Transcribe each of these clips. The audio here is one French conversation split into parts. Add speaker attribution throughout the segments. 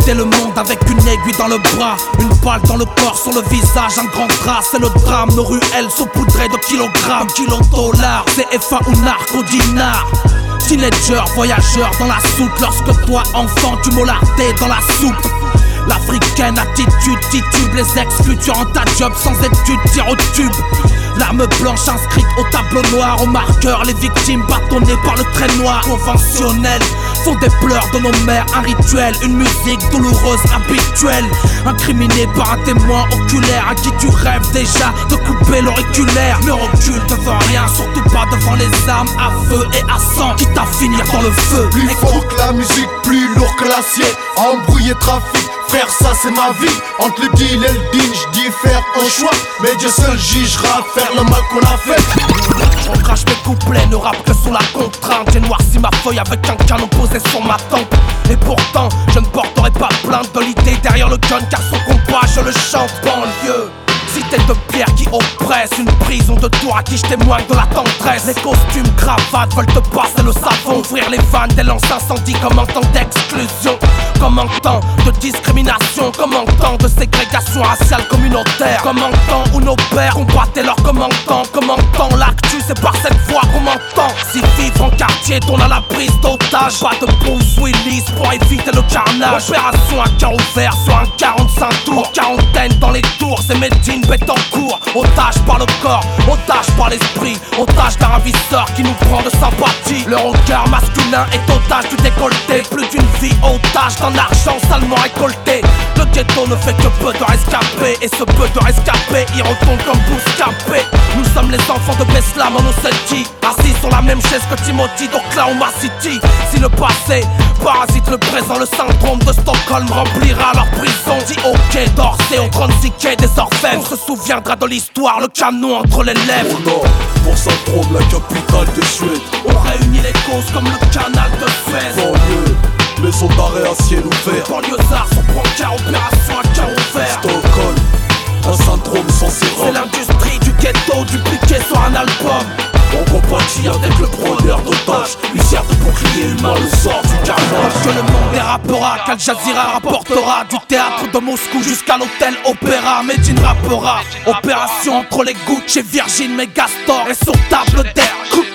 Speaker 1: quitter le monde avec une aiguille dans le bras, une balle dans le corps, sur le visage, un grand drap. C'est le drame, nos ruelles saupoudrées de kilogrammes, kilo-dollars, CFA ou narco-dinars. Teenager, voyageur dans la soute, lorsque toi enfant tu mollardais dans la soupe. L'africaine attitude titube, les ex-futurs en ta job sans études, tir au tube. L'arme blanche inscrite au tableau noir, au marqueur, les victimes bâtonnées par le trait noir. Conventionnel, font des pleurs de nos mères, un rituel, une musique douloureuse habituelle. Incriminé par un témoin oculaire à qui tu rêves déjà de couper l'auriculaire. Ne recule devant rien, surtout pas devant les armes à feu et à sang, quitte à finir dans le feu.
Speaker 2: Plus fort que la musique, plus lourd que l'assiette, embrouiller trafic. Frère, ça c'est ma vie. Entre le deal et le deal, j'dis faire un choix. Mais Dieu seul jugera faire le mal qu'on a fait.
Speaker 1: On crache mes couplets, ne rappe que sous la contrainte. J'ai noirci ma feuille avec un canon posé sur ma tempe. Et pourtant, je ne porterai pas plainte de l'idée derrière le gun, car son combat, je le chante. Banlieue, cité de pierre qui oppresse, une prison de tour à qui je témoigne de la tendresse. Les costumes, cravates veulent te passer le savon, ouvrir les vannes des lance-incendies comme un temps d'exclusion, comme un temps de discrimination, comme un temps de ségrégation raciale communautaire, comme un temps où nos pères combattaient leur commandant, comme un temps l'actu c'est par cette voie qu'on m'entend. Si vivre en quartier tourne à la prise d'otage, pas de Bruce Willis pour éviter le carnage. Opération à cœur ouvert sur un 45 tours, quarantaine dans les tours, c'est Médine Bettencourt. Otage par le corps, otage par l'esprit, otage d'un ravisseur qui nous prend de sympathie. Le regard masculin est otage du décolleté, plus d'une vie otage d'un argent salement récolté. Le ghetto ne fait que peu de rescapés, et ce peu de rescapés y retourne comme Bouscapé. Nous sommes les enfants de Beslam en Ossétie, assis sur la même chaise que Timothy d'Oklahoma City. Si le passé parasite le présent, le syndrome de Stockholm remplira leur prison. Dit au quai d'Orsay, au 36 quai des Orfèvres, on se souviendra de l'histoire, le canon entre les lèvres.
Speaker 2: Au nord, pour syndrome, la capitale de Suède.
Speaker 1: On réunit les causes comme le canal de Suez.
Speaker 2: Banlieue, maison d'arrêt à ciel ouvert.
Speaker 1: Banlieusards sont brancard, opération à cœur ouvert.
Speaker 2: Stockholm, un syndrome sans sérum.
Speaker 1: C'est l'industrie du ghetto dupliquée sur un album.
Speaker 2: On compatit avec le preneur d'otages, lui sert de bouclier humain le sort du carnage.
Speaker 1: Que le monde dérapera, qu'Al Jazeera rapportera, du théâtre de Moscou jusqu'à l'hôtel Opéra. Medine rappera, opération entre les gouttes chez Virgin Megastore et sur table d'air.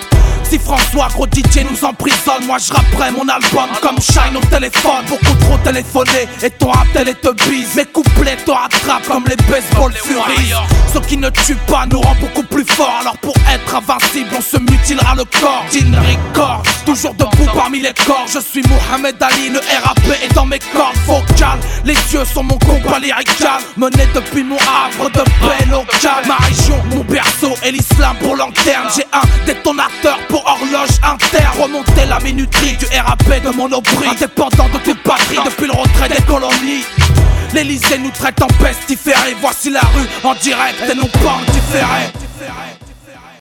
Speaker 1: Si François Gros DJ nous emprisonne, moi je rapperai mon album comme Shine au téléphone. Beaucoup trop téléphoné et ton appel et te bise. Mes couplets te rattrapent comme les baseball furies. Ce qui ne tue pas nous rend beaucoup plus forts. Alors pour être invincible on se mutilera le corps. Dean Record, toujours debout parmi les corps. Je suis Mohamed Ali, le RAP est dans mes cordes vocales. Les yeux sont mon combat lyrical, mené depuis mon havre de paix local. Ma région, mon berceau et l'islam pour lanterne. J'ai un détonateur pour horloge interne. Remonter la minuterie du RAP de mon abri, indépendant de toute patrie depuis le retrait des colonies. L'Elysée nous traite en pestiférés. Voici la rue en direct et non pas en différé.